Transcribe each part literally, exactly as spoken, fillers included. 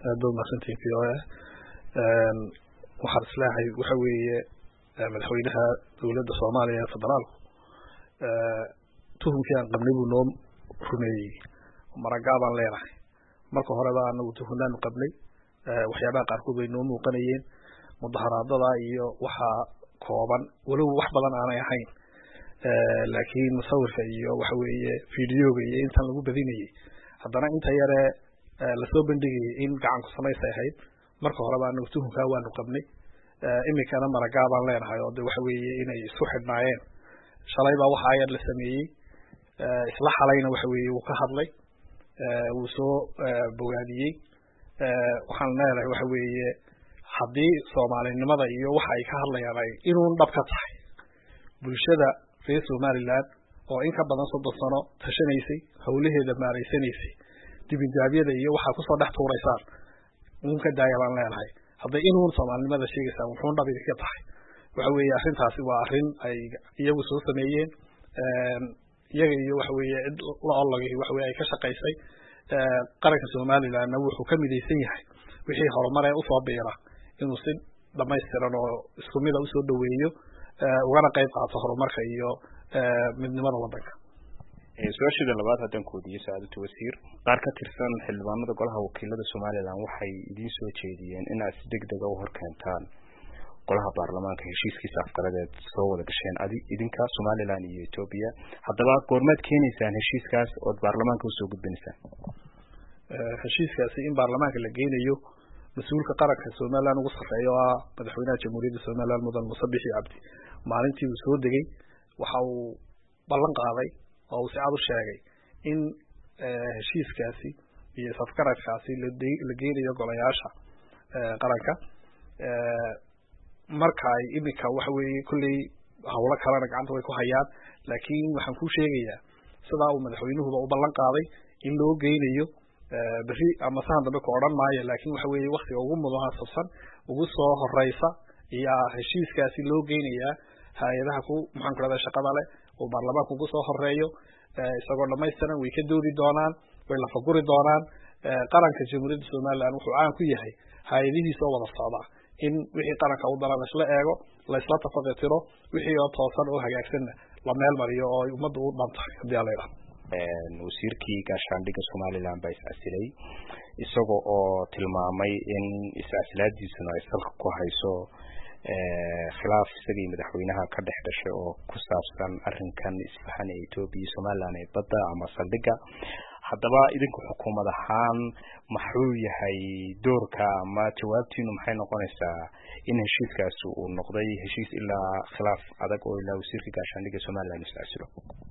aad ma santiin v o a waxaan islaahay waxa weeye madaxweynaha dowladda Soomaaliya federaalku tuhumkii aan qabnay buu noo rumeeyey maragaabaan leenahay marka hore baa anagu tuhunaan qabnay waxyaabaha qaarkood way noo muuqanayeen mudaharaadada iyo waxa kooban walow wax badan aanay ahayn laakiin musawirka iyo waxa weeye fiidiyoga iyo intan lagu badinayay haddana inta yare la soo bandhigay in gacan ku samaysay ahayd marka hore baa anagu tuhunka waanu qabnay imikana maragaabaan leenahay oo waxa weeye inay isku xidhnaayeen shalay baa waxa ayad la sameeyay isla xalayna waxa weeye uu ka hadlay uu soo bogaadiyay waxaan leeyahay waxa weeye haddii Soomaalinimada iyo waxa ay ka hadlayaan ay inuu dhab ka tahay bulshada reer Somaliland oo in ka badan soddon sano tashanaysay hawlaheeda maaraysanaysay dibinjaabyada iyo waxa ku soo dhex tuuraysaan uun ka daayabaan leeyahay haddii inuu Soomaalinimada sheegaysaa wuxuu dhab ka tahay waxa weeye arrintaasi waa arrin ay iyagu soo sameeyeen iyaga iyo waxa weeye la ologay waxa weeye ay ka shaqaysay qaranka Somaliland wuxuu ka midaysan yahay wixii horumar ay u soo biira inuu si dhamaystiran oo isku mid ah u soo dhaweeyo ugana qayb qaato horumarka iyo midnimada waddanka su'aashada labaad haddaan ku weydiiyo saacadda wasiir qaar ka tirsan xildhibaanada golaha wakiilada Somaliland waxay idin soo jeediyeen in aad si degdeg ah u horkeentaan golaha baarlamaanka heshiiskiisa afgaradeed soo wada gasheen idinka Somaliland iyo Ethiopia haddaba goormaad keenaysaan heshiiskaas oo baarlamaanka u soo gudbinaysaan heshiiskaasi in baarlamaanka la geynayo mas'uulka qaranka Somaliland ugu sareeyo ah madaxweynaha jamhuuriyadda Somaliland mudan Muuse Bixi Cabdi maalintii uu soo degay waxa uu ballan qaaday oo uu si cad u sheegay in heshiiskaasi iyo afgaradkaasi la geynayo golayaasha qaranka marka ay imika waxa weeye kulli hawlo kalena gacanta way ku hayaan laakiin waxaan ku sheegayaa sida uu madaxweynuhu u ballan qaaday in loo geynayo bari ama sahan dambe ku oran maayo laakiin waxa weeye waqtiga ugu mudaahasabsan ugu soo horeysa iyo heshiiskaasi loo geynayaa hay'adaha ku maxaan ku radaa shaqada leh oo baarlamaanku ugu soo horeeyo isagoo dhamaystiran way ka doodi doonaan way la faguri doonaan qaranka jamhuuriyadda Somaliland wuxuu caan ku yahay hay'adihiisa oo wada socda in wixii qaranka u daran isla eego la isla tafaqatiro wixii oo toosan oo hagaagsan la meel mariyo oo ummaddu u dhantahay hadii la yiraahdo wasiirkii gaashaandhigga Somaliland baa is-casilay isagoo oo tilmaamay in is-casilaadiisuna ay salka ku hayso khilaaf isagii madaxweynaha ka dhex dhashay oo ku saabsan arrinkan isfahan ee Ethiopia Somaliland ee badda ama saldhigga haddaba idinku xukuumad ahaan maxuu yahay doorka ama jawaabtiinu maxay noqonaysaa in heshiiskaas uu noqday heshiis ilaa khilaaf adag oo ilaa wasiirka gaashaandhigga Somaliland is-casilo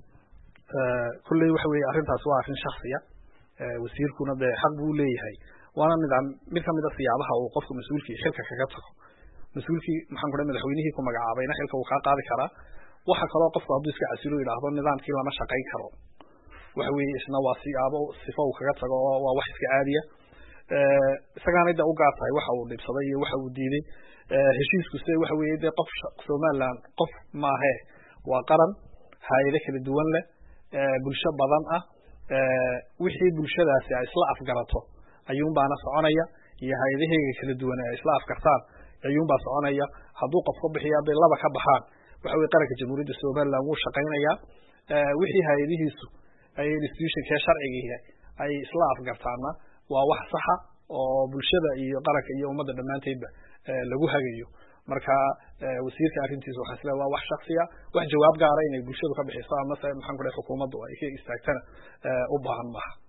kulli waxa weeye arrintaas waa arrin shakhsiya wasiirkuna de xaq buu leeyahay waana nidaam mid ka mid ah siyaabaha uu qofku mas'uulkii xilka kaga tago mas'uulkii maxaan ku dhahay madaxweynihii ku magacaabayna xilka uu ka qaadi karaa waxa kale oo qofku hadduu iska casilo yiraahdo nidaamkii lama shaqayn karo waxa weeye isna waa siyaabo sifo uu kaga tago oo waa wax iska caadiya isagaana ida u gaartay waxa uu dhibsaday iyo waxa uu diiday heshiisku se waxa weeye de qof Somaliland qof maahe waa qaran hay'ado kala duwan leh bulsho badan ah wixii bulshadaasi ay isla afgarato ayuun baana soconaya iyo hay'adaheega kala duwan ay isla afgartaan ayuun baa soconaya hadduu qof ka bixiyo bay laba ka baxaan waxa weeye qaranka jamhuuriyadda Somaliland wuu shaqaynaya wixii hay'adihiisu ay institution-ka sharciga ay isla afgartaana waa wax sax ah oo bulshada iyo qaranka iyo ummadda dhamaanteedba lagu hagayo marka wasiirka arrintiisa waxa isla waa wax shakhsiya wax jawaab gaar ah inay bulshadu ka bixiso ama maxaan ku dhahay xukuumaddu ay ka istaagtana u baahan maaha